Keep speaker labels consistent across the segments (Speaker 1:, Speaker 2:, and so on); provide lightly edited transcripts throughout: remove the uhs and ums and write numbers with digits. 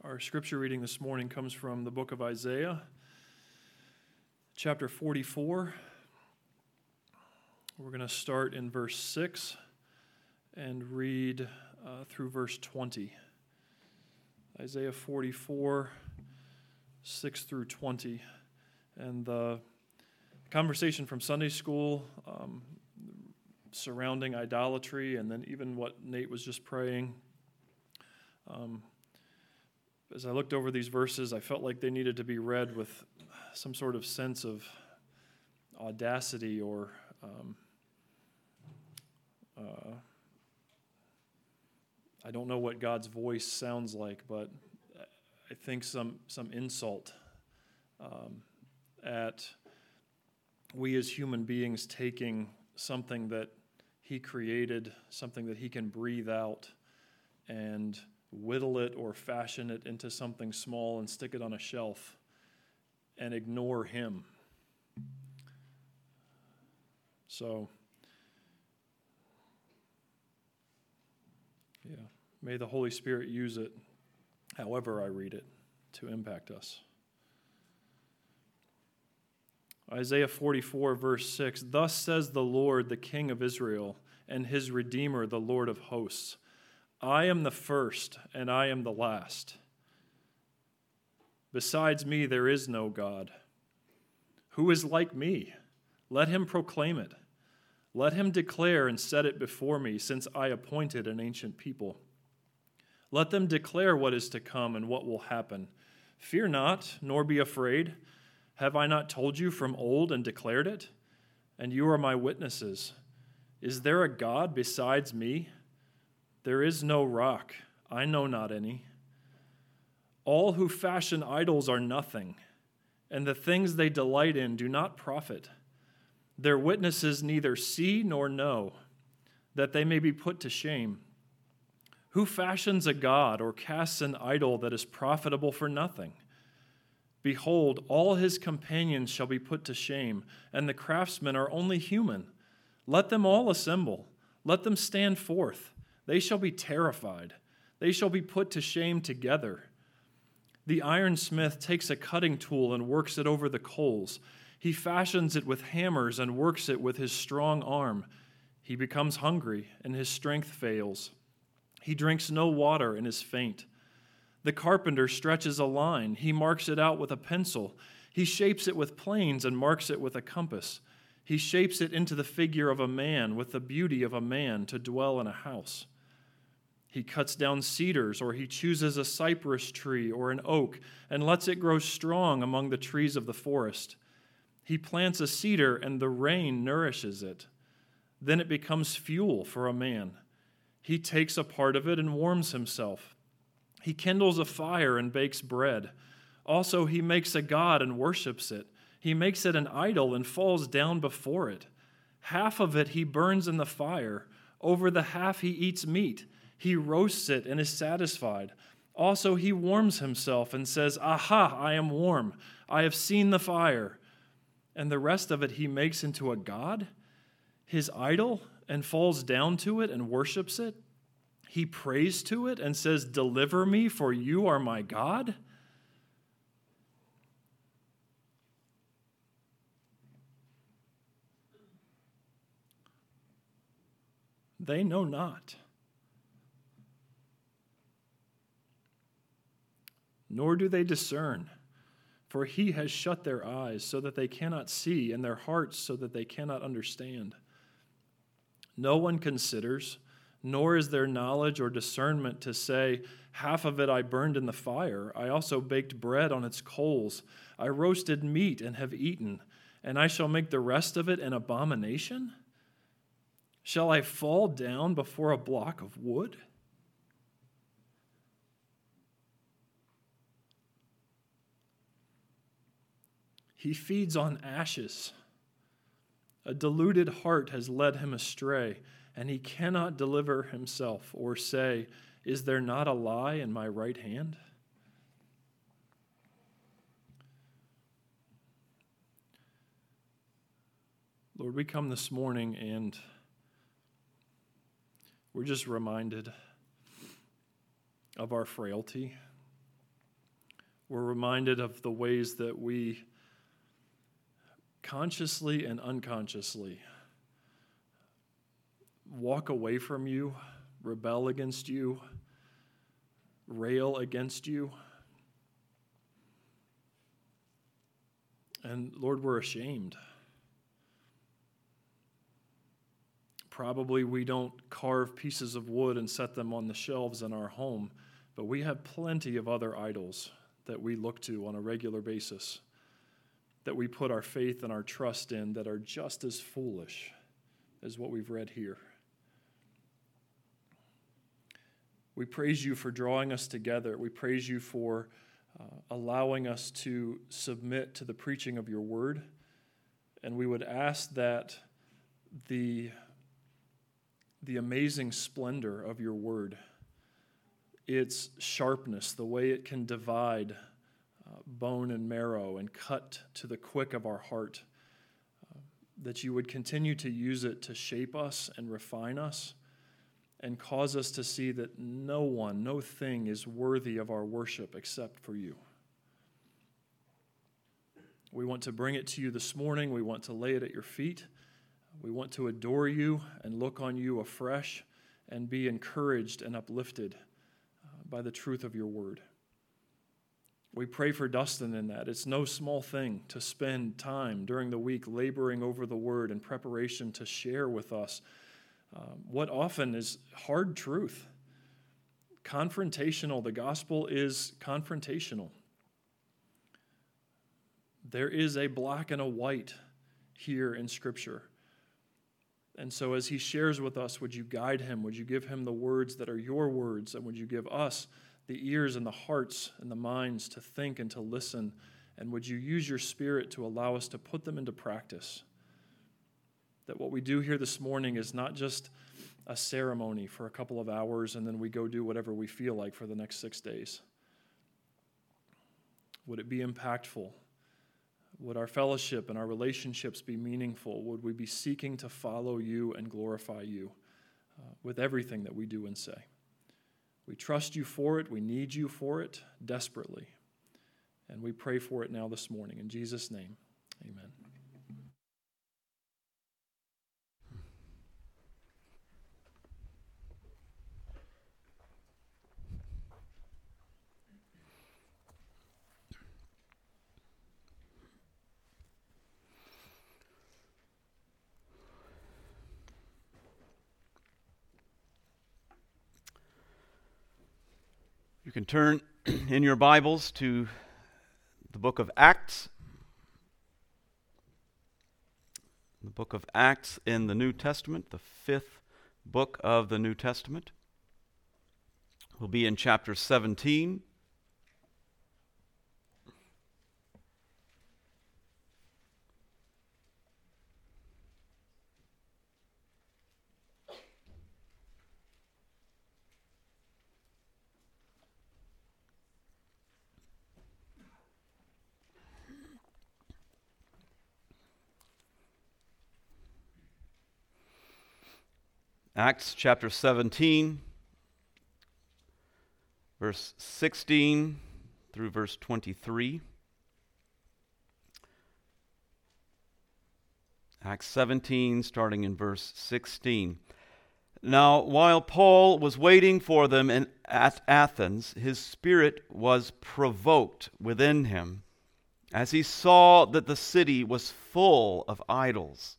Speaker 1: Our scripture reading this morning comes from the book of Isaiah, chapter 44. We're going to start in verse 6 and read through verse 20. Isaiah 44, 6 through 20. And the conversation from Sunday school surrounding idolatry, and then even what Nate was just praying. As I looked over these verses, I felt like they needed to be read with some sort of sense of audacity or I don't know what God's voice sounds like, but I think some insult at we as human beings taking something that He created, something that He can breathe out, and whittle it or fashion it into something small and stick it on a shelf and ignore Him. So, may the Holy Spirit use it, however I read it, to impact us. Isaiah 44, verse 6, "Thus says the Lord, the King of Israel, and His Redeemer, the Lord of hosts, I am the first, and I am the last. Besides me, there is no God. Who is like me? Let him proclaim it. Let him declare and set it before me, since I appointed an ancient people. Let them declare what is to come and what will happen. Fear not, nor be afraid. Have I not told you from old and declared it? And you are my witnesses. Is there a God besides me? There is no rock, I know not any. All who fashion idols are nothing, and the things they delight in do not profit. Their witnesses neither see nor know, that they may be put to shame. Who fashions a god or casts an idol that is profitable for nothing? Behold, all his companions shall be put to shame, and the craftsmen are only human. Let them all assemble, let them stand forth. They shall be terrified. They shall be put to shame together. The ironsmith takes a cutting tool and works it over the coals. He fashions it with hammers and works it with his strong arm. He becomes hungry, and his strength fails. He drinks no water and is faint. The carpenter stretches a line. He marks it out with a pencil. He shapes it with planes and marks it with a compass. He shapes it into the figure of a man, with the beauty of a man, to dwell in a house. He cuts down cedars, or he chooses a cypress tree or an oak and lets it grow strong among the trees of the forest. He plants a cedar, and the rain nourishes it. Then it becomes fuel for a man. He takes a part of it and warms himself. He kindles a fire and bakes bread. Also, he makes a god and worships it. He makes it an idol and falls down before it. Half of it he burns in the fire. Over the half he eats meat. He roasts it and is satisfied. Also, he warms himself and says, Aha, I am warm. I have seen the fire. And the rest of it he makes into a god, his idol, and falls down to it and worships it. He prays to it and says, Deliver me, for you are my God. They know not. Nor do they discern, for he has shut their eyes so that they cannot see, and their hearts so that they cannot understand. No one considers, nor is there knowledge or discernment to say, Half of it I burned in the fire. I also baked bread on its coals. I roasted meat and have eaten, and I shall make the rest of it an abomination? Shall I fall down before a block of wood? He feeds on ashes. A deluded heart has led him astray, and he cannot deliver himself or say, Is there not a lie in my right hand? Lord, we come this morning and we're just reminded of our frailty. We're reminded of the ways that we consciously and unconsciously walk away from you, rebel against you, rail against you. And Lord, we're ashamed. Probably we don't carve pieces of wood and set them on the shelves in our home, but we have plenty of other idols that we look to on a regular basis, that we put our faith and our trust in, that are just as foolish as what we've read here. We praise you for drawing us together. We praise you for allowing us to submit to the preaching of your word. And we would ask that the amazing splendor of your word, its sharpness, the way it can divide bone and marrow and cut to the quick of our heart, that you would continue to use it to shape us and refine us and cause us to see that no one, no thing is worthy of our worship except for you. We want to bring it to you this morning. We want to lay it at your feet. We want to adore you and look on you afresh and be encouraged and uplifted by the truth of your word. We pray for Dustin in that. It's no small thing to spend time during the week laboring over the word in preparation to share with us what often is hard truth. Confrontational. The gospel is confrontational. There is a black and a white here in Scripture. And so as he shares with us, would you guide him? Would you give him the words that are your words? And would you give us the ears and the hearts and the minds to think and to listen? And would you use your Spirit to allow us to put them into practice? That what we do here this morning is not just a ceremony for a couple of hours and then we go do whatever we feel like for the next 6 days. Would it be impactful? Would our fellowship and our relationships be meaningful? Would we be seeking to follow you and glorify you with everything that we do and say? We trust you for it. We need you for it desperately. And we pray for it now this morning. In Jesus' name, amen.
Speaker 2: You can turn in your Bibles to the book of Acts. The book of Acts in the New Testament, the 5th book of the New Testament. We'll be in chapter 17. Acts chapter 17, verse 16 through verse 23. Acts 17, starting in verse 16. Now, while Paul was waiting for them at Athens, his spirit was provoked within him as he saw that the city was full of idols.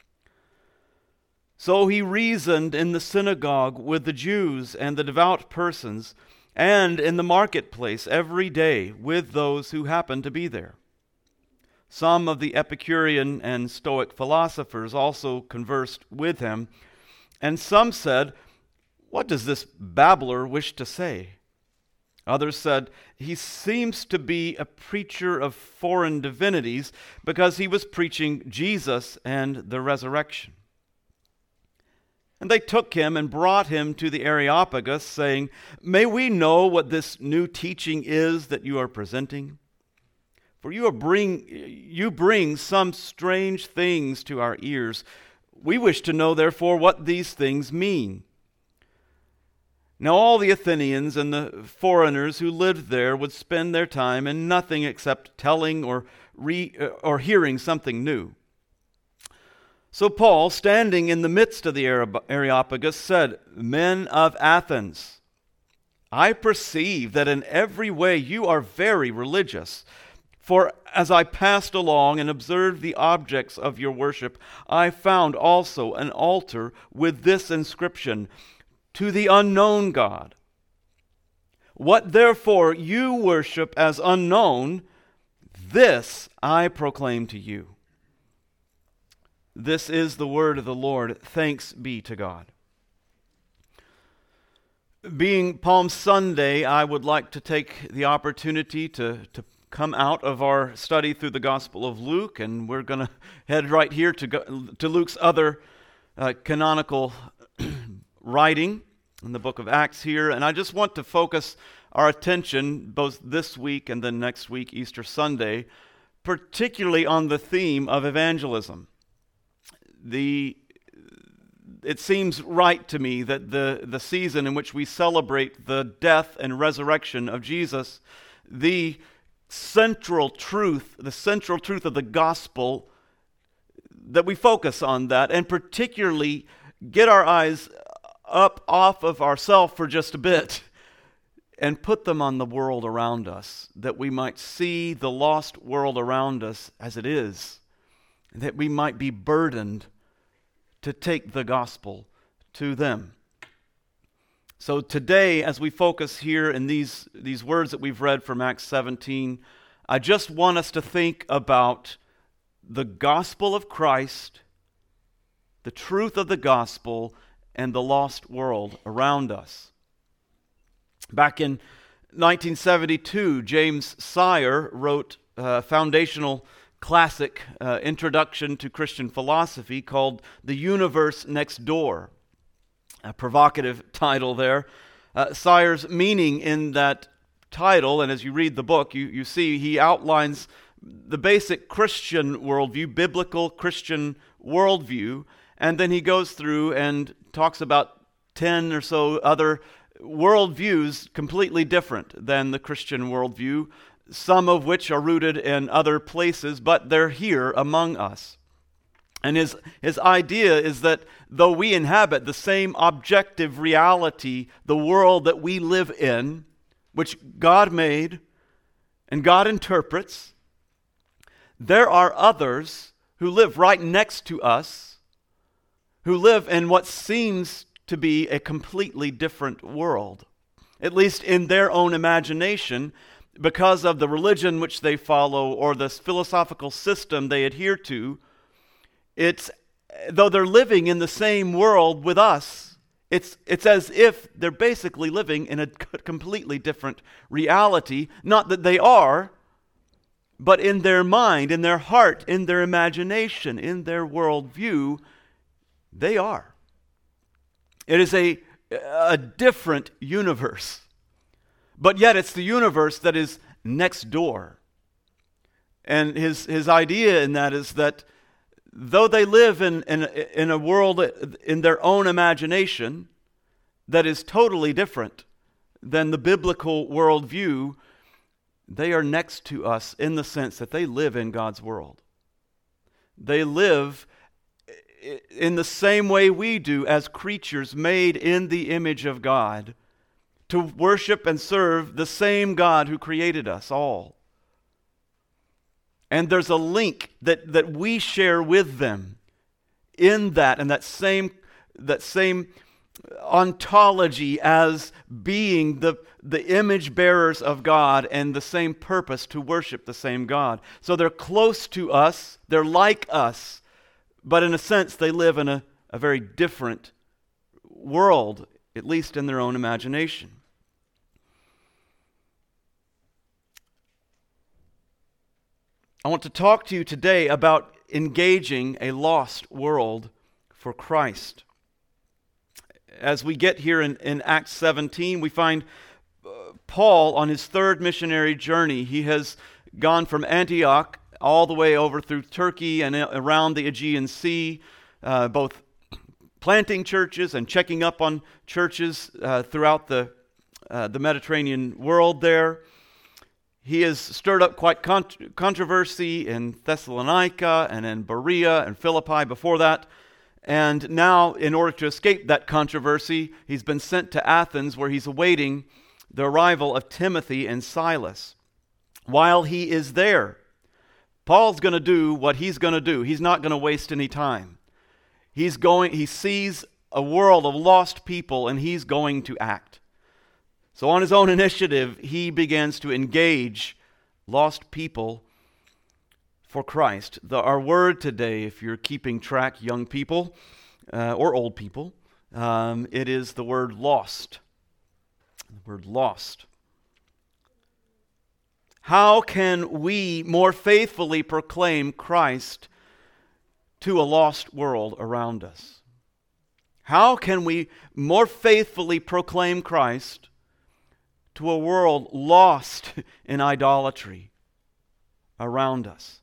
Speaker 2: So he reasoned in the synagogue with the Jews and the devout persons, and in the marketplace every day with those who happened to be there. Some of the Epicurean and Stoic philosophers also conversed with him, and some said, "What does this babbler wish to say?" Others said, "He seems to be a preacher of foreign divinities because he was preaching Jesus and the resurrection." And they took him and brought him to the Areopagus, saying, "May we know what this new teaching is that you are presenting? For you bring some strange things to our ears. We wish to know, therefore, what these things mean." Now all the Athenians and the foreigners who lived there would spend their time in nothing except telling or hearing something new. So Paul, standing in the midst of the Areopagus, said, "Men of Athens, I perceive that in every way you are very religious. For as I passed along and observed the objects of your worship, I found also an altar with this inscription, 'To the unknown God.' What therefore you worship as unknown, this I proclaim to you." This is the word of the Lord. Thanks be to God. Being Palm Sunday, I would like to take the opportunity to come out of our study through the Gospel of Luke, and we're going to head right here to Luke's other canonical writing in the book of Acts here. And I just want to focus our attention both this week and then next week, Easter Sunday, particularly on the theme of evangelism. It seems right to me that the season in which we celebrate the death and resurrection of Jesus, the central truth of the gospel, that we focus on that and particularly get our eyes up off of ourselves for just a bit and put them on the world around us, that we might see the lost world around us as it is, that we might be burdened to take the gospel to them. So today, as we focus here in these words that we've read from Acts 17, I just want us to think about the gospel of Christ, the truth of the gospel, and the lost world around us. Back in 1972, James Sire wrote a foundational classic introduction to Christian philosophy called The Universe Next Door. A provocative title there. Sire's meaning in that title, and as you read the book, you see he outlines the basic Christian worldview, biblical Christian worldview, and then he goes through and talks about 10 or so other worldviews completely different than the Christian worldview, some of which are rooted in other places, but they're here among us. And his idea is that though we inhabit the same objective reality, the world that we live in, which God made and God interprets, there are others who live right next to us, who live in what seems to be a completely different world, at least in their own imagination, because of the religion which they follow or the philosophical system they adhere to. Though they're living in the same world with us, it's as if they're basically living in a completely different reality. Not that they are, but in their mind, in their heart, in their imagination, in their worldview, they are. It is a different universe. But yet it's the universe that is next door. And his idea in that is that though they live in a world in their own imagination that is totally different than the biblical worldview, they are next to us in the sense that they live in God's world. They live in the same way we do as creatures made in the image of God, to worship and serve the same God who created us all. And there's a link that we share with them in that, and that same ontology as being the image bearers of God and the same purpose to worship the same God. So they're close to us, they're like us, but in a sense they live in a very different world, at least in their own imagination. I want to talk to you today about engaging a lost world for Christ. As we get here in Acts 17, we find Paul on his third missionary journey. He has gone from Antioch all the way over through Turkey and around the Aegean Sea, both planting churches and checking up on churches throughout the Mediterranean world there. He has stirred up quite controversy in Thessalonica and in Berea and Philippi before that. And now, in order to escape that controversy, he's been sent to Athens, where he's awaiting the arrival of Timothy and Silas. While he is there, Paul's going to do what he's going to do. He's not going to waste any time. He sees a world of lost people, and he's going to act. So on his own initiative, he begins to engage lost people for Christ. Our word today, if you're keeping track, young people or old people, it is the word lost. The word lost. How can we more faithfully proclaim Christ to a lost world around us? How can we more faithfully proclaim Christ to a world lost in idolatry around us?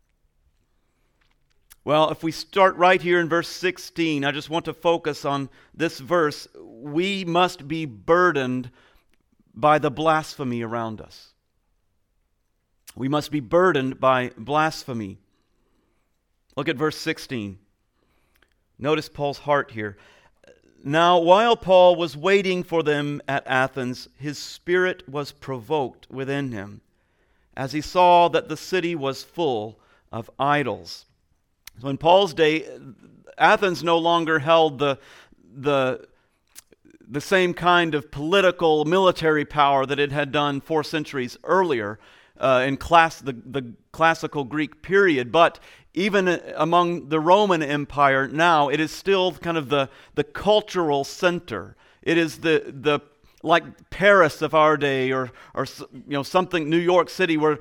Speaker 2: Well, if we start right here in verse 16, I just want to focus on this verse. We must be burdened by the blasphemy around us. We must be burdened by blasphemy. Look at verse 16. Notice Paul's heart here. Now, while Paul was waiting for them at Athens, his spirit was provoked within him, as he saw that the city was full of idols. So in Paul's day, Athens no longer held the same kind of political, military power that it had done 4 centuries earlier in the classical Greek period. But even among the Roman Empire now, it is still kind of the cultural center. It is the like Paris of our day, or something, New York City, where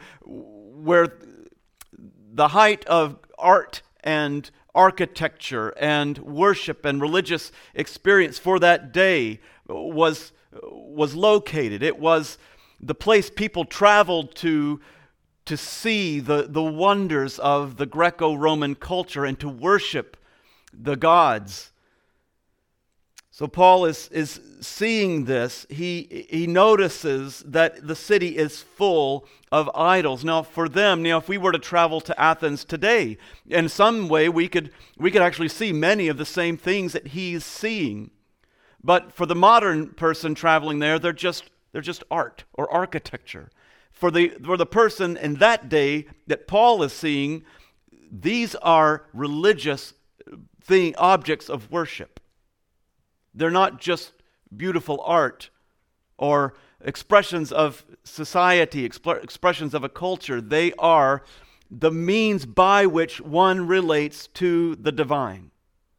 Speaker 2: the height of art and architecture and worship and religious experience for that day was located. It was the place people traveled to see the wonders of the Greco-Roman culture and to worship the gods. So Paul is seeing this. He notices that the city is full of idols. Now, for them, if we were to travel to Athens today, in some way we could actually see many of the same things that he's seeing. But for the modern person traveling there, they're just art or architecture. For the person in that day that Paul is seeing, these are religious objects of worship. They're not just beautiful art or expressions of society, expressions of a culture. They are the means by which one relates to the divine.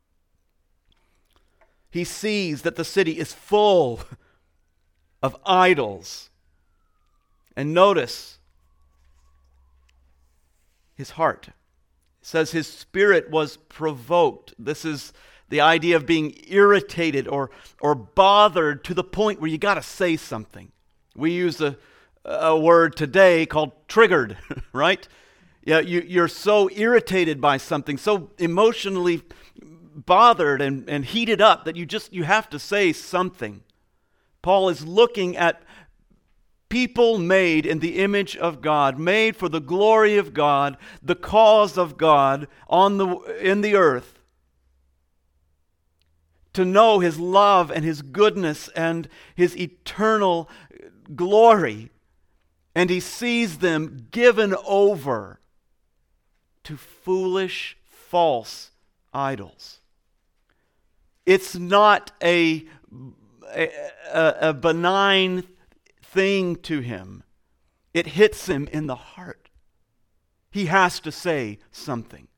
Speaker 2: He sees that the city is full of idols. And notice his heart. It says his spirit was provoked. This is the idea of being irritated or bothered to the point where you got to say something. We use a word today called triggered, right? Yeah, you're so irritated by something, so emotionally bothered and heated up that you have to say something. Paul is looking at people made in the image of God, made for the glory of God, the cause of God in the earth, to know His love and His goodness and His eternal glory. And he sees them given over to foolish, false idols. It's not a benign thing to him. It hits him in the heart. He has to say something.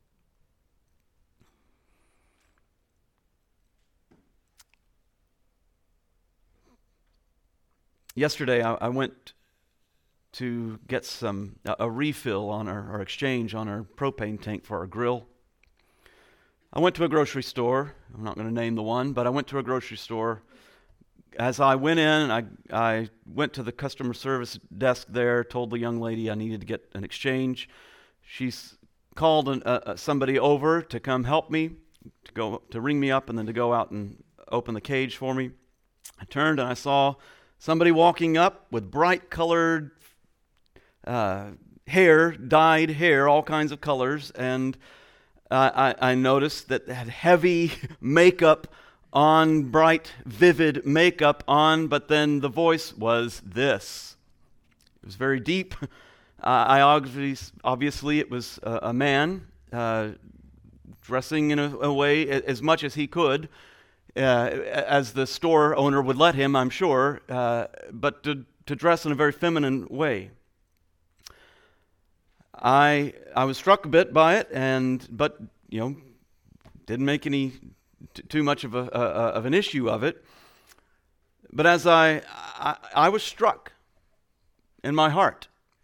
Speaker 2: Yesterday, I went to get a refill on our exchange on our propane tank for our grill. I went to a grocery store. I'm not going to name the one, but I went to a grocery store. As I went in, I went to the customer service desk there, told the young lady I needed to get an exchange. She's called somebody over to come help me. to ring me up and then to go out and open the cage for me. I turned and I saw somebody walking up with bright colored hair, dyed hair, all kinds of colors, and I noticed that they had heavy makeup on, bright, vivid makeup on, but then the voice was this. It was very deep. Obviously it was a man dressing in a way as much as he could, as the store owner would let him, I'm sure, but to dress in a very feminine way. I was struck a bit by it, but didn't make any too much of an issue of it. But as I was struck in my heart,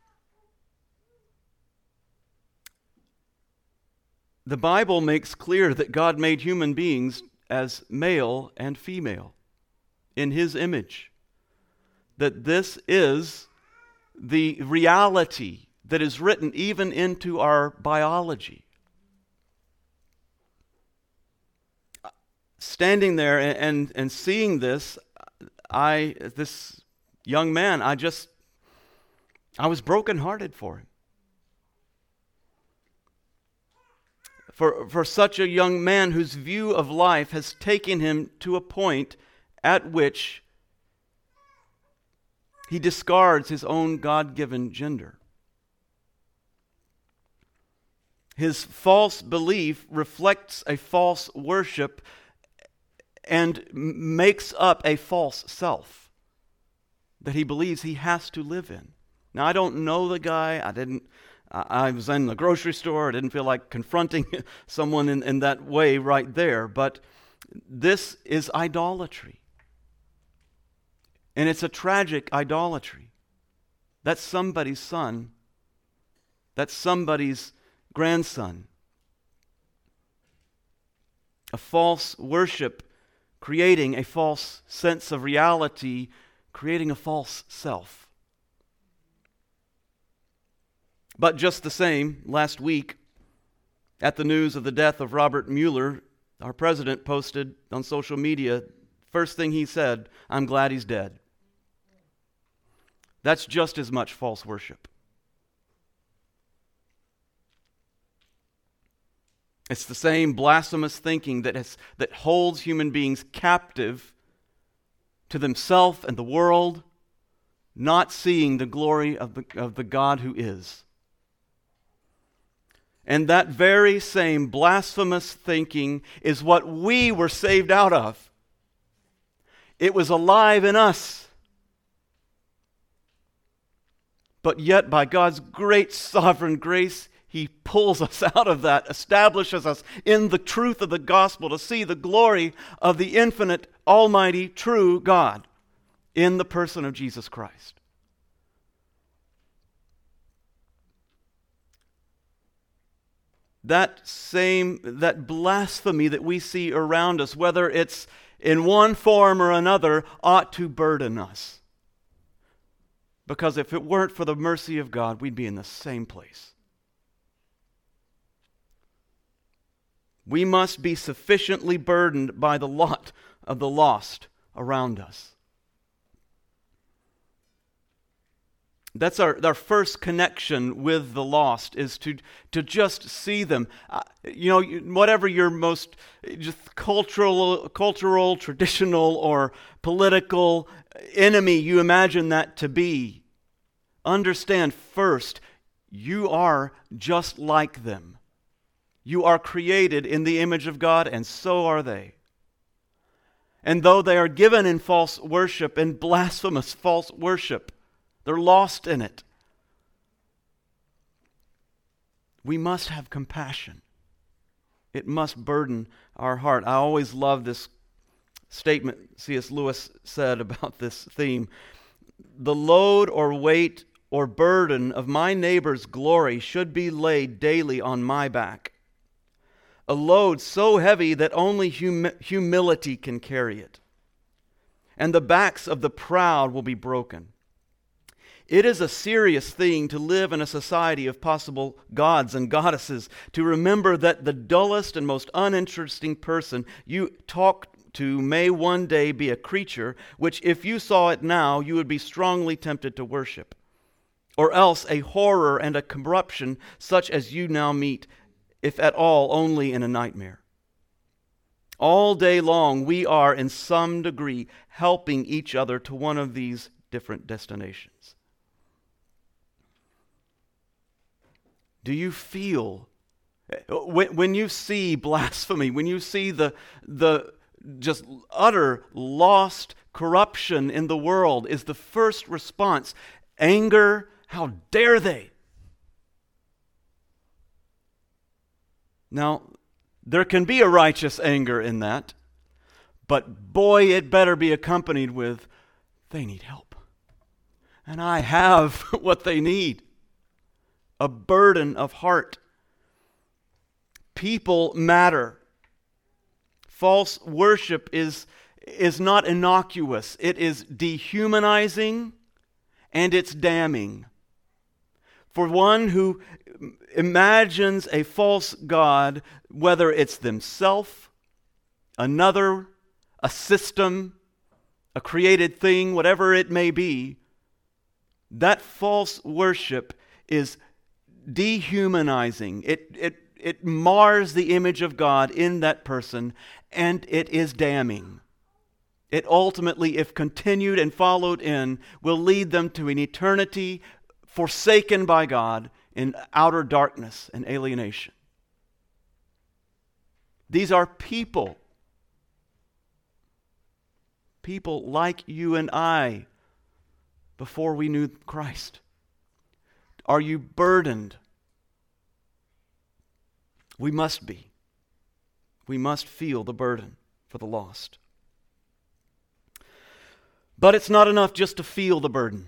Speaker 2: the Bible makes clear that God made human beings as male and female in His image. That this is the reality that is written even into our biology. Standing there and seeing this, this young man, I was brokenhearted for him. For such a young man whose view of life has taken him to a point at which he discards his own God-given gender. His false belief reflects a false worship and makes up a false self that he believes he has to live in. Now, I don't know the guy. I was in the grocery store. I didn't feel like confronting someone in that way right there. But this is idolatry. And it's a tragic idolatry. That's somebody's son. That's somebody's grandson. A false worship creating a false sense of reality, creating a false self. But just the same, last week, at the news of the death of Robert Mueller, our president posted on social media, first thing he said, "I'm glad he's dead." That's just as much false worship. It's the same blasphemous thinking that holds human beings captive to themselves and the world, not seeing the glory of the God who is. And that very same blasphemous thinking is what we were saved out of. It was alive in us. But yet, by God's great sovereign grace, He pulls us out of that, establishes us in the truth of the gospel to see the glory of the infinite, almighty, true God in the person of Jesus Christ. That blasphemy that we see around us, whether it's in one form or another, ought to burden us. Because if it weren't for the mercy of God, we'd be in the same place. We must be sufficiently burdened by the lot of the lost around us. That's our first connection with the lost, is to just see them. Whatever your most just cultural, traditional, or political enemy you imagine that to be, understand first, you are just like them. You are created in the image of God, and so are they. And though they are given in false worship, in blasphemous false worship, they're lost in it. We must have compassion. It must burden our heart. I always love this statement C.S. Lewis said about this theme. The load or weight or burden of my neighbor's glory should be laid daily on my back. A load so heavy that only humility can carry it. And the backs of the proud will be broken. It is a serious thing to live in a society of possible gods and goddesses, to remember that the dullest and most uninteresting person you talk to may one day be a creature which, if you saw it now, you would be strongly tempted to worship, or else a horror and a corruption such as you now meet, if at all, only in a nightmare. All day long, we are in some degree helping each other to one of these different destinations. Do you feel, when you see blasphemy, when you see the just utter lost corruption in the world, is the first response anger? How dare they? Now, there can be a righteous anger in that, but boy, it better be accompanied with, they need help. And I have what they need. A burden of heart. People matter. False worship is not innocuous. It is dehumanizing and it's damning. For one who imagines a false god, whether it's themselves, another, a system, a created thing, whatever it may be, that false worship is dehumanizing. It mars the image of God in that person, and it is damning. It ultimately, if continued and followed in, will lead them to an eternity forsaken by God in outer darkness and alienation. These are people. People like you and I before we knew Christ. Are you burdened? We must be. We must feel the burden for the lost. But it's not enough just to feel the burden.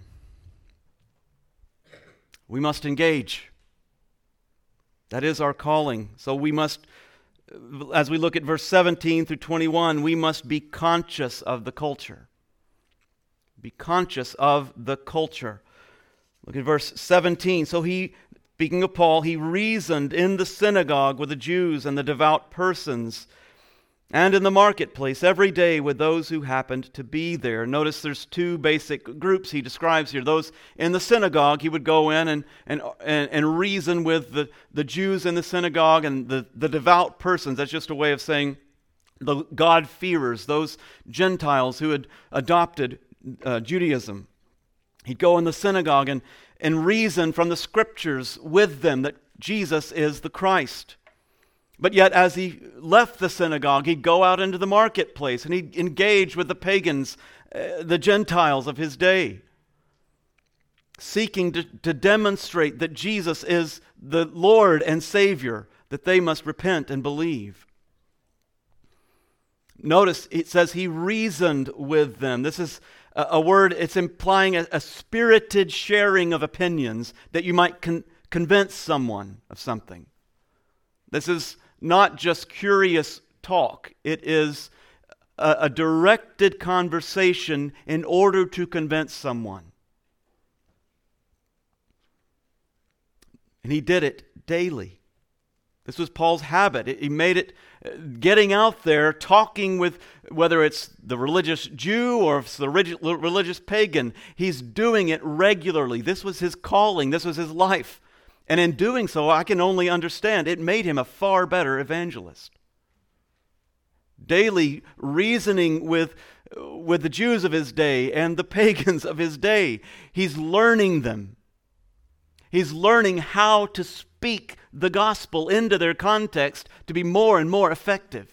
Speaker 2: We must engage. That is our calling. So we must, as we look at verse 17 through 21, we must be conscious of the culture. Be conscious of the culture. Look at verse 17. So he, speaking of Paul, he reasoned in the synagogue with the Jews and the devout persons, and in the marketplace every day with those who happened to be there. Notice there's two basic groups he describes here. Those in the synagogue, he would go in and reason with the Jews in the synagogue, and the devout persons. That's just a way of saying the God-fearers, those Gentiles who had adopted Judaism. He'd go in the synagogue and reason from the Scriptures with them that Jesus is the Christ. But yet, as he left the synagogue, he'd go out into the marketplace and he'd engage with the pagans, the Gentiles of his day, seeking to demonstrate that Jesus is the Lord and Savior, that they must repent and believe. Notice it says he reasoned with them. This is a word, it's implying a spirited sharing of opinions that you might convince someone of something. This is not just curious talk. It is a directed conversation in order to convince someone. And he did it daily. This was Paul's habit. He made it getting out there, talking with, whether it's the religious Jew or if it's the religious pagan. He's doing it regularly. This was his calling. This was his life. And in doing so, I can only understand, it made him a far better evangelist. Daily reasoning with the Jews of his day and the pagans of his day. He's learning them. He's learning how to speak the gospel into their context to be more and more effective.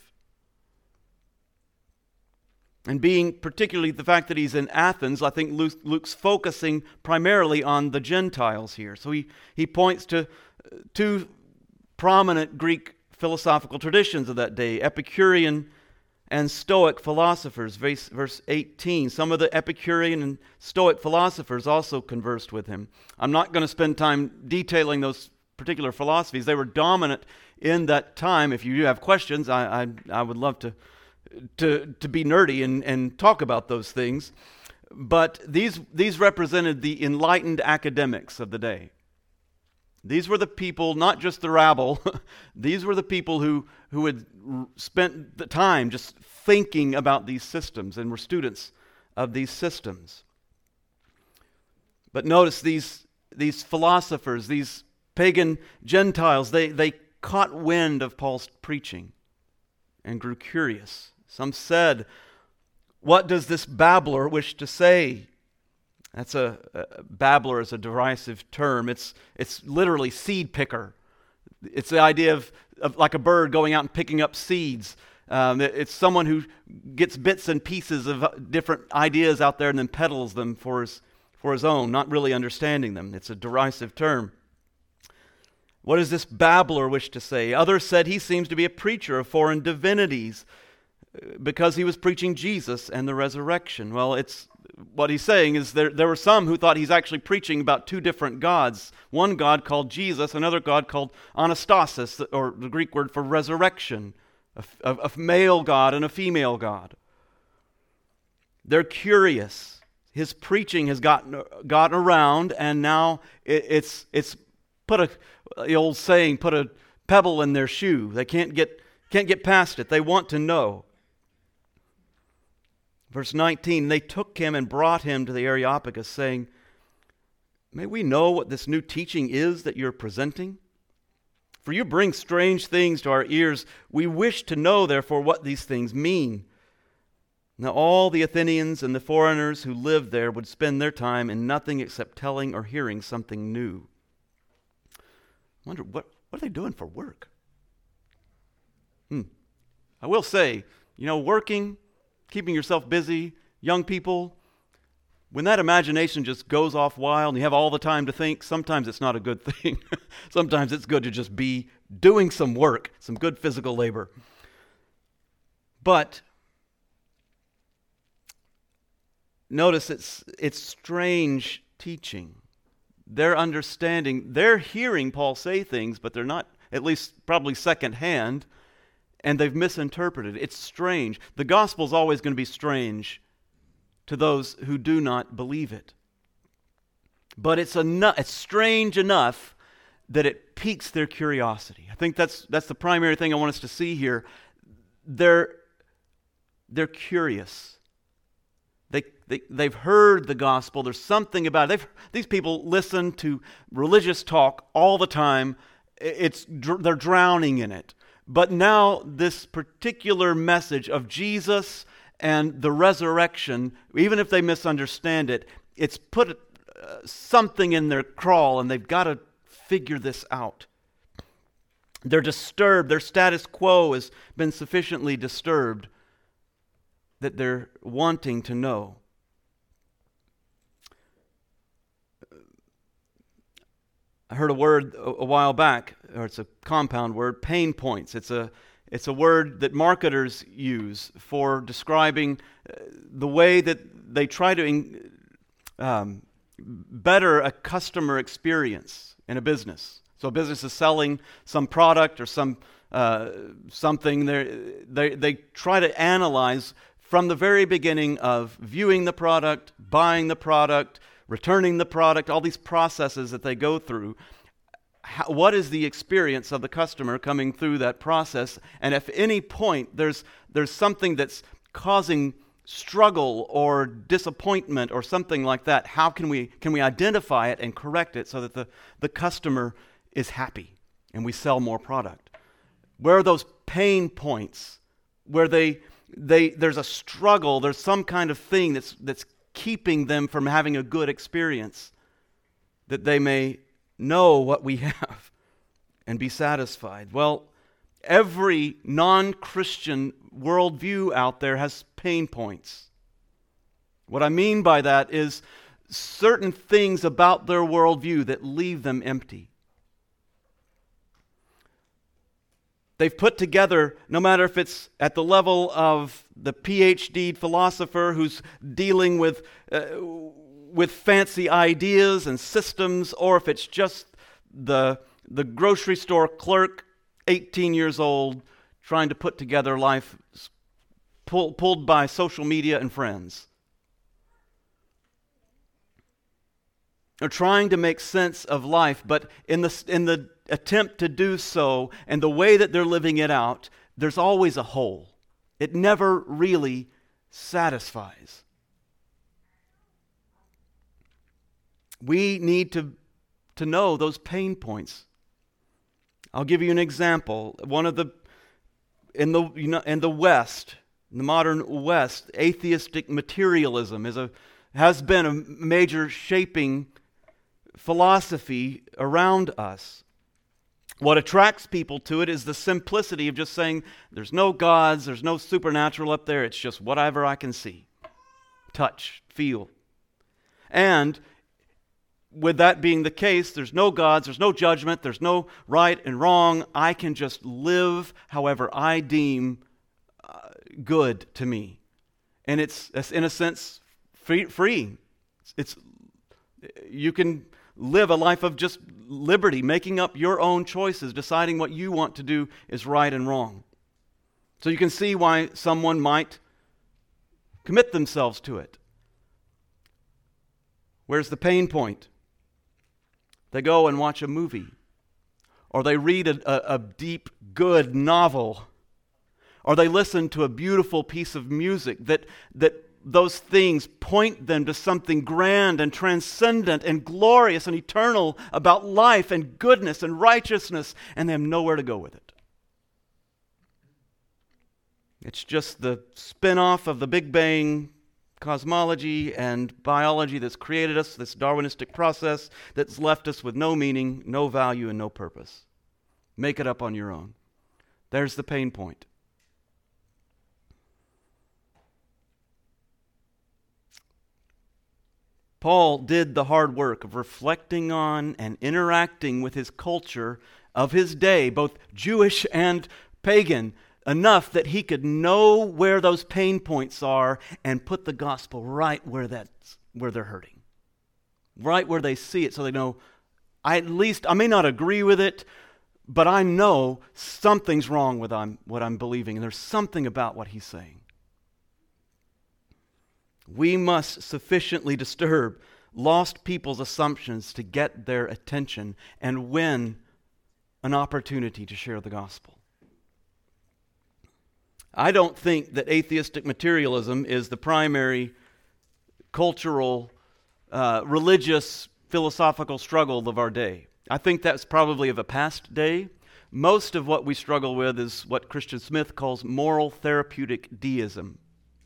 Speaker 2: And being particularly the fact that he's in Athens, I think Luke's focusing primarily on the Gentiles here. So he points to two prominent Greek philosophical traditions of that day, Epicurean and Stoic philosophers. Verse 18, some of the Epicurean and Stoic philosophers also conversed with him. I'm not going to spend time detailing those particular philosophies. They were dominant in that time. If you have questions, I would love to be nerdy and talk about those things. But these represented the enlightened academics of the day. These were the people, not just the rabble, these were the people who had spent the time just thinking about these systems and were students of these systems. But notice these philosophers, these pagan Gentiles, they caught wind of Paul's preaching and grew curious. Some said, "What does this babbler wish to say?" That's a babbler is a derisive term. It's literally seed picker. It's the idea of like a bird going out and picking up seeds. It's someone who gets bits and pieces of different ideas out there and then peddles them for his own, not really understanding them. It's a derisive term. What does this babbler wish to say? Others said he seems to be a preacher of foreign divinities because he was preaching Jesus and the resurrection. Well, what he's saying is there were some who thought he's actually preaching about two different gods. One God called Jesus, another God called Anastasis, or the Greek word for resurrection, a male God and a female God. They're curious. His preaching has gotten around, and now it's put the old saying, put a pebble in their shoe. They can't get past it. They want to know. Verse 19, they took him and brought him to the Areopagus, saying, "May we know what this new teaching is that you're presenting? For you bring strange things to our ears. We wish to know, therefore, what these things mean." Now all the Athenians and the foreigners who lived there would spend their time in nothing except telling or hearing something new. I wonder, what are they doing for work? I will say, working, keeping yourself busy, young people, when that imagination just goes off wild and you have all the time to think, sometimes it's not a good thing. Sometimes it's good to just be doing some work, some good physical labor. But notice it's strange teaching. They're understanding, they're hearing Paul say things, but they're not, at least probably secondhand, and they've misinterpreted. It's strange. The gospel is always going to be strange to those who do not believe it. But it's strange enough that it piques their curiosity. I think that's the primary thing I want us to see here. They're curious. They've heard the gospel. There's something about it. These people listen to religious talk all the time. They're drowning in it. But now this particular message of Jesus and the resurrection, even if they misunderstand it, it's put something in their crawl, and they've got to figure this out. They're disturbed. Their status quo has been sufficiently disturbed that they're wanting to know. I heard a word a while back, or it's a compound word, pain points. It's a word that marketers use for describing the way that they try to better a customer experience in a business. So a business is selling some product or something. They try to analyze from the very beginning of viewing the product, buying the product, returning the product, all these processes that they go through. What is the experience of the customer coming through that process? And if at any point there's something that's causing struggle or disappointment or something like that, how can we identify it and correct it so that the customer is happy and we sell more product? Where are those pain points where there's a struggle, there's some kind of thing that's keeping them from having a good experience, that they may know what we have and be satisfied? Well, every non-Christian worldview out there has pain points. What I mean by that is certain things about their worldview that leave them empty. They've put together, no matter if it's at the level of the PhD philosopher who's dealing with fancy ideas and systems, or if it's just the grocery store clerk, 18 years old, trying to put together life pulled by social media and friends. They're trying to make sense of life, but in the attempt to do so and the way that they're living it out, there's always a hole. It never really satisfies. We need to know those pain points. I'll give you an example. In the West, in the modern West, atheistic materialism has been a major shaping philosophy around us. What attracts people to it is the simplicity of just saying, there's no gods, there's no supernatural up there, it's just whatever I can see, touch, feel. And with that being the case, there's no gods, there's no judgment, there's no right and wrong. I can just live however I deem good to me. And it's in a sense, free. You can live a life of just liberty, making up your own choices, deciding what you want to do is right and wrong. So you can see why someone might commit themselves to it. Where's the pain point? They go and watch a movie, or they read a deep, good novel, or they listen to a beautiful piece of music that those things point them to something grand and transcendent and glorious and eternal about life and goodness and righteousness, and they have nowhere to go with it. It's just the spin-off of the Big Bang cosmology and biology that's created us, this Darwinistic process that's left us with no meaning, no value, and no purpose. Make it up on your own. There's the pain point. Paul did the hard work of reflecting on and interacting with his culture of his day, both Jewish and pagan, enough that he could know where those pain points are and put the gospel right where they're hurting, right where they see it, so they know, I may not agree with it, but I know something's wrong with what I'm believing, and there's something about what he's saying. We must sufficiently disturb lost people's assumptions to get their attention and win an opportunity to share the gospel. I don't think that atheistic materialism is the primary cultural, religious, philosophical struggle of our day. I think that's probably of a past day. Most of what we struggle with is what Christian Smith calls moral therapeutic deism.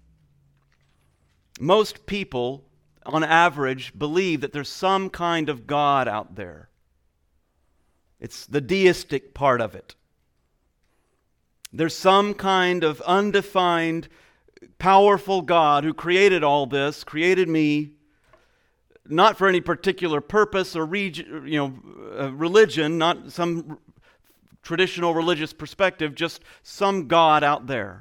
Speaker 2: Most people, on average, believe that there's some kind of God out there. It's the deistic part of it. There's some kind of undefined, powerful God who created all this, created me, not for any particular purpose or religion, not some traditional religious perspective, just some God out there.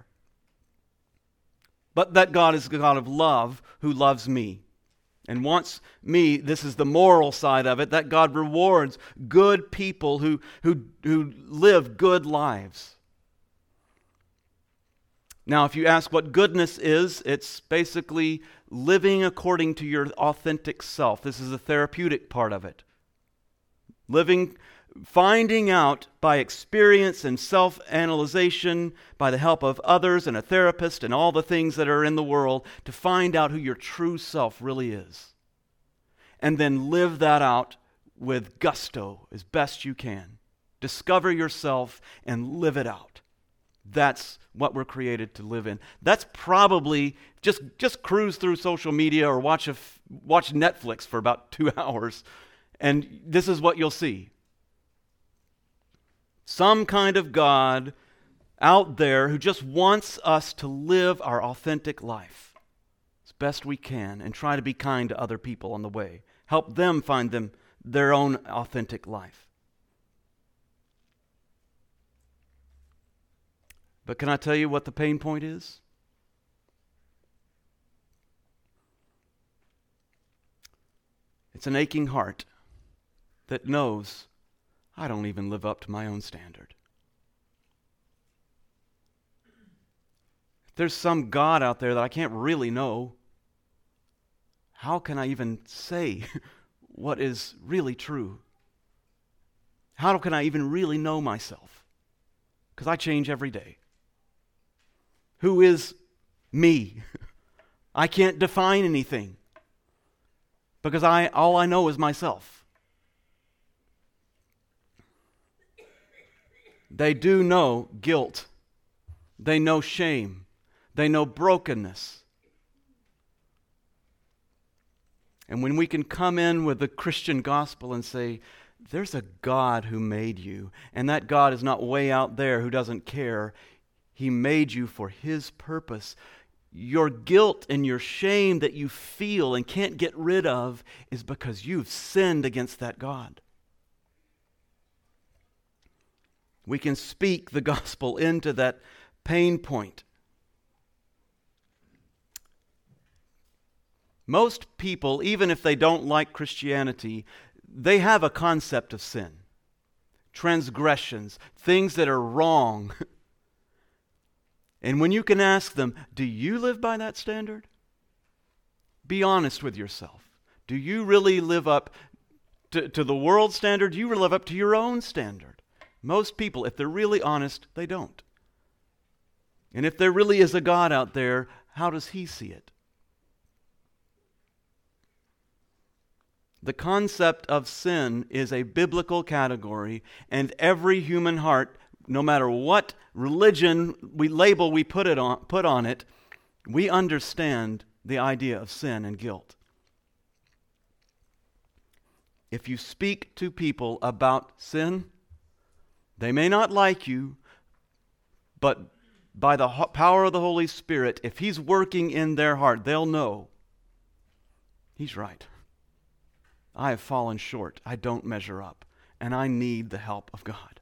Speaker 2: But that God is a God of love who loves me and wants me. This is the moral side of it, that God rewards good people who live good lives. Now, if you ask what goodness is, it's basically living according to your authentic self. This is the therapeutic part of it. Finding out by experience and self-analyzation, by the help of others and a therapist and all the things that are in the world, to find out who your true self really is. And then live that out with gusto as best you can. Discover yourself and live it out. That's what we're created to live in. That's probably just cruise through social media or watch Netflix for about 2 hours, and this is what you'll see. Some kind of God out there who just wants us to live our authentic life as best we can and try to be kind to other people on the way. Help them find their own authentic life. But can I tell you what the pain point is? It's an aching heart that knows I don't even live up to my own standard. If there's some God out there that I can't really know, how can I even say what is really true? How can I even really know myself? Because I change every day. Who is me? I can't define anything because all I know is myself. They do know guilt. They know shame. They know brokenness. And when we can come in with the Christian gospel and say, there's a God who made you, and that God is not way out there who doesn't care. He made you for His purpose. Your guilt and your shame that you feel and can't get rid of is because you've sinned against that God. We can speak the gospel into that pain point. Most people, even if they don't like Christianity, they have a concept of sin, transgressions, things that are wrong. And when you can ask them, do you live by that standard? Be honest with yourself. Do you really live up to the world standard? Do you live up to your own standard? Most people, if they're really honest, they don't. And if there really is a God out there, how does He see it? The concept of sin is a biblical category, and every human heart, no matter what religion we put on it, we understand the idea of sin and guilt. If you speak to people about sin, they may not like you, but by the power of the Holy Spirit, if He's working in their heart, they'll know He's right. I have fallen short. I don't measure up, and I need the help of God.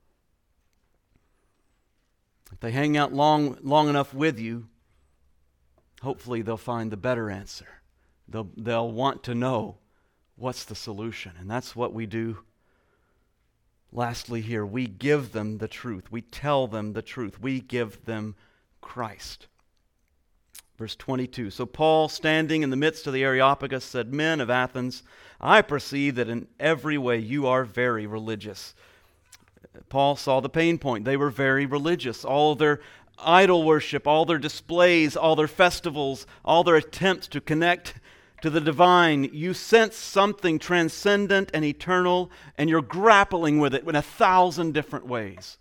Speaker 2: If they hang out long enough with you, hopefully they'll find the better answer. They'll want to know what's the solution, and that's what we do. Lastly here, we give them the truth. We tell them the truth. We give them Christ. Verse 22, so Paul, standing in the midst of the Areopagus, said, Men of Athens, I perceive that in every way you are very religious. Paul saw the pain point. They were very religious. All of their idol worship, all their displays, all their festivals, all their attempts to connect to the divine, you sense something transcendent and eternal, and you're grappling with it in 1,000 different ways.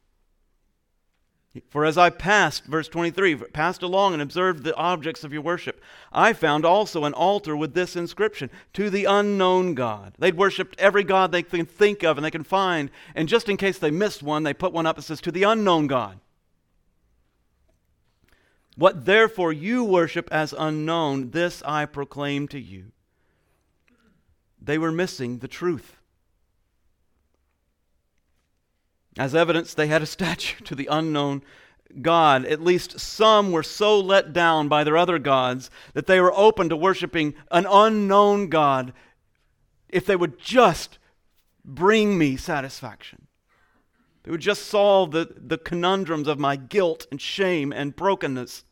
Speaker 2: For as I passed, verse 23, passed along and observed the objects of your worship, I found also an altar with this inscription, to the unknown God. They'd worshipped every God they can think of and they can find, and just in case they missed one, they put one up that says, to the unknown God. What therefore you worship as unknown, this I proclaim to you. They were missing the truth. As evidence, they had a statue to the unknown God. At least some were so let down by their other gods that they were open to worshiping an unknown God if they would just bring me satisfaction. They would just solve the conundrums of my guilt and shame and brokenness.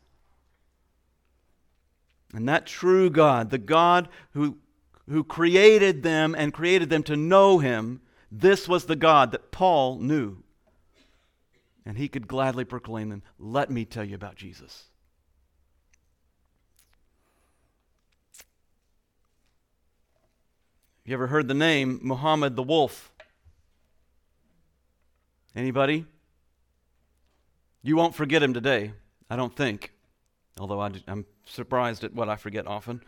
Speaker 2: And that true God, the God who created them and created them to know Him, this was the God that Paul knew. And he could gladly proclaim them. Let me tell you about Jesus. You ever heard the name Muhammad the Wolf? Anybody? You won't forget him today, I don't think. Although I'm surprised at what I forget often.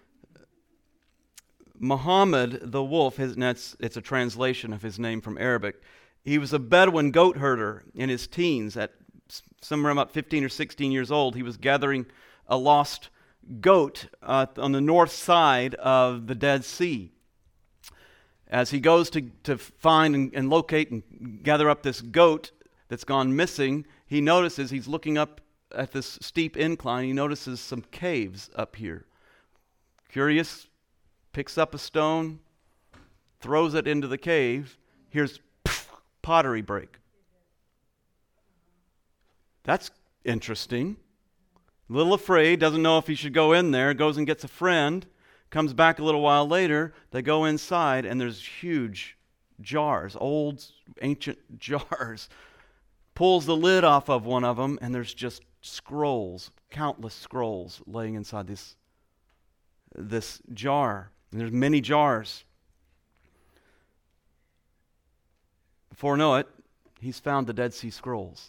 Speaker 2: Muhammad the Wolf, it's a translation of his name from Arabic. He was a Bedouin goat herder in his teens. At somewhere about 15 or 16 years old, he was gathering a lost goat on the north side of the Dead Sea. As he goes to find and locate and gather up this goat that's gone missing, he notices, he's looking up at this steep incline, he notices some caves up here. Curious, picks up a stone, throws it into the cave. Here's pottery break. That's interesting. A little afraid, doesn't know if he should go in there, goes and gets a friend, Comes back a little while later, they go inside, and there's huge jars, old, ancient jars. Pulls the lid off of one of them, and there's just scrolls, countless scrolls laying inside this jar. And there's many jars. Before I know it, he's found the Dead Sea Scrolls.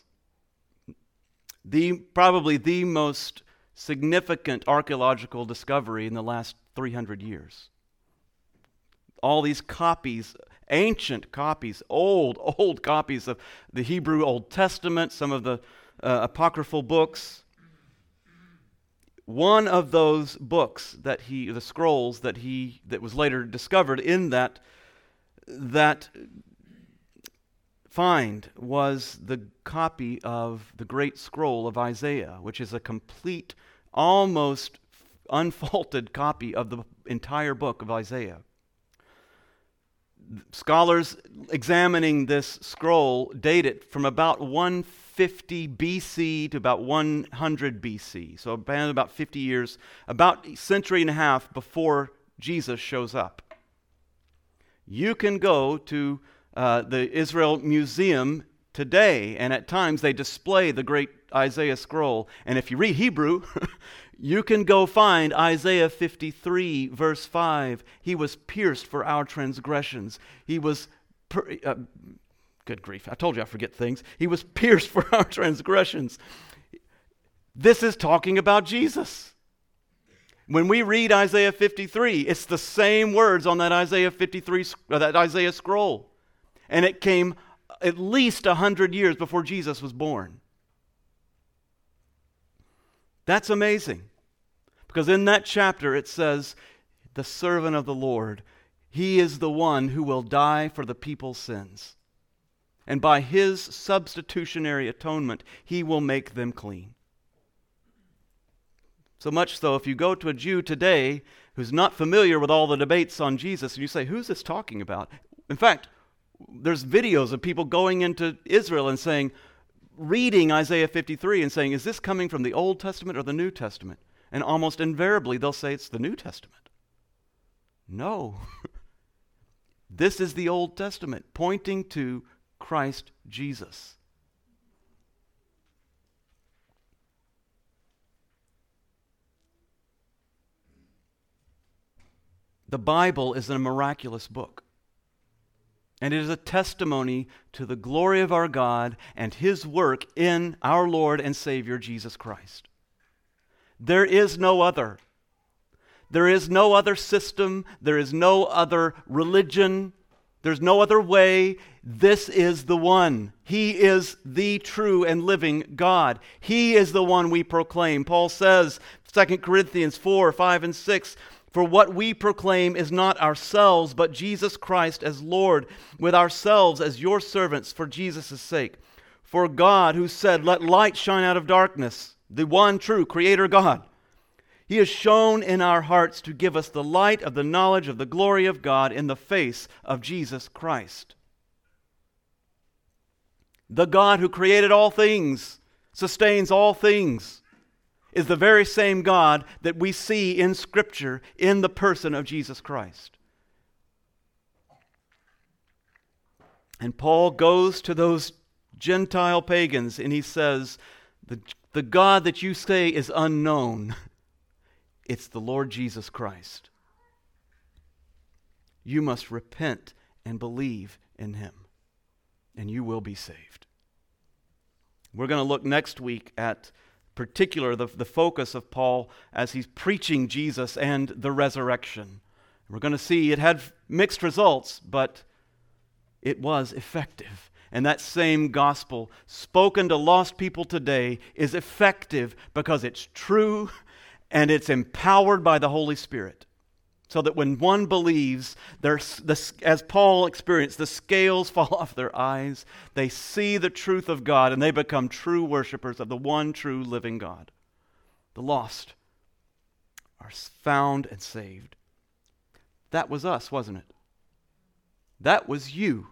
Speaker 2: Probably the most significant archaeological discovery in the last 300 years. All these copies, ancient copies, old copies of the Hebrew Old Testament, some of the apocryphal books. One of those books the scrolls that was later discovered in that find was the copy of the great scroll of Isaiah, which is a complete, almost unfaulted copy of the entire book of Isaiah. Scholars examining this scroll date it from about 150 BC to about 100 BC, so about 50 years, about a century and a half before Jesus shows up. You can go to the Israel Museum today, and at times they display the great Isaiah scroll. And if you read Hebrew, you can go find Isaiah 53, verse 5. He was pierced for our transgressions. He was, good grief, I told you I forget things. He was pierced for our transgressions. This is talking about Jesus. When we read Isaiah 53, it's the same words on that Isaiah scroll. And it came at least 100 years before Jesus was born. That's amazing. Because in that chapter it says, the servant of the Lord, he is the one who will die for the people's sins. And by his substitutionary atonement, he will make them clean. So much so, if you go to a Jew today who's not familiar with all the debates on Jesus, and you say, who's this talking about? In fact, there's videos of people going into Israel and saying, reading Isaiah 53 and saying, is this coming from the Old Testament or the New Testament? And almost invariably they'll say it's the New Testament. No. This is the Old Testament pointing to Christ Jesus. The Bible is a miraculous book. And it is a testimony to the glory of our God and His work in our Lord and Savior, Jesus Christ. There is no other. There is no other system. There is no other religion. There's no other way. This is the one. He is the true and living God. He is the one we proclaim. Paul says, 2 Corinthians 4, 5, and 6, for what we proclaim is not ourselves, but Jesus Christ as Lord, with ourselves as your servants for Jesus' sake. For God, who said, let light shine out of darkness, the one true Creator God, He has shone in our hearts to give us the light of the knowledge of the glory of God in the face of Jesus Christ. The God who created all things, sustains all things, is the very same God that we see in Scripture in the person of Jesus Christ. And Paul goes to those Gentile pagans and he says, the God that you say is unknown, it's the Lord Jesus Christ. You must repent and believe in Him, and you will be saved. We're going to look next week at particular the focus of Paul as he's preaching Jesus and the resurrection. We're going to see it had mixed results, but it was effective. And that same gospel spoken to lost people today is effective because it's true and it's empowered by the Holy Spirit. So that when one believes, as Paul experienced, the scales fall off their eyes. They see the truth of God and they become true worshipers of the one true living God. The lost are found and saved. That was us, wasn't it? That was you.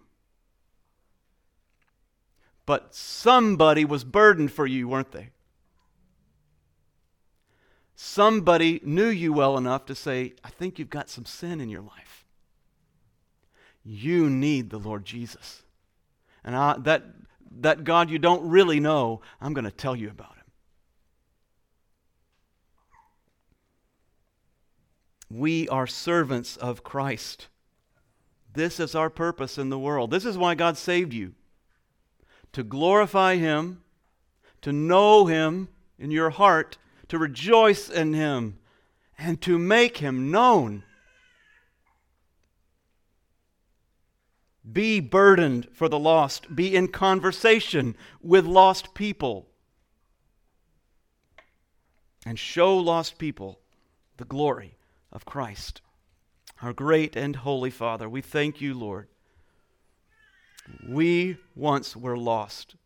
Speaker 2: But somebody was burdened for you, weren't they? Somebody knew you well enough to say, I think you've got some sin in your life. You need the Lord Jesus. And that God you don't really know, I'm going to tell you about him. We are servants of Christ. This is our purpose in the world. This is why God saved you. To glorify him, to know him in your heart, to rejoice in him, and to make him known. Be burdened for the lost. Be in conversation with lost people. And show lost people the glory of Christ. Our great and holy Father, we thank you, Lord. We once were lost,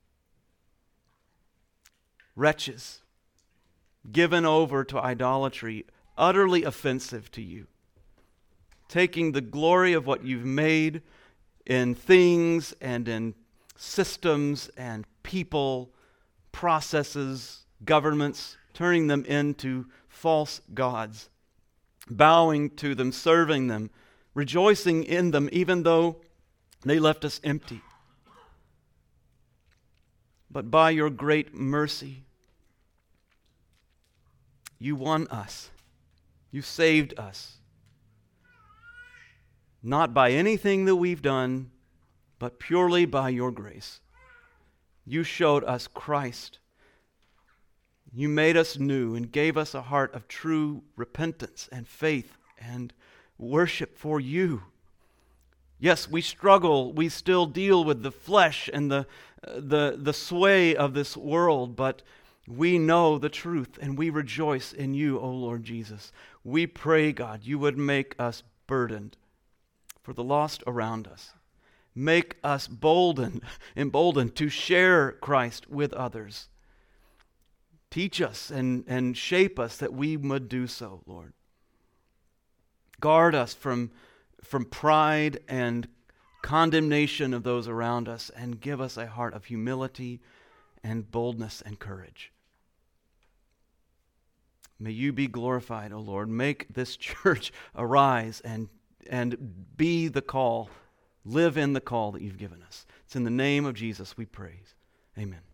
Speaker 2: wretches, given over to idolatry, utterly offensive to you, taking the glory of what you've made in things and in systems and people, processes, governments, turning them into false gods, bowing to them, serving them, rejoicing in them, even though they left us empty. But by your great mercy, you won us. You saved us. Not by anything that we've done, but purely by your grace. You showed us Christ. You made us new and gave us a heart of true repentance and faith and worship for you. Yes, we struggle. We still deal with the flesh and the sway of this world, but we know the truth and we rejoice in you, O Lord Jesus. We pray, God, you would make us burdened for the lost around us. Make us emboldened to share Christ with others. Teach us and shape us that we would do so, Lord. Guard us from pride and condemnation of those around us, and give us a heart of humility and boldness and courage. May you be glorified, O Lord. Make this church arise and be the call, live in the call that you've given us. It's in the name of Jesus we praise. Amen.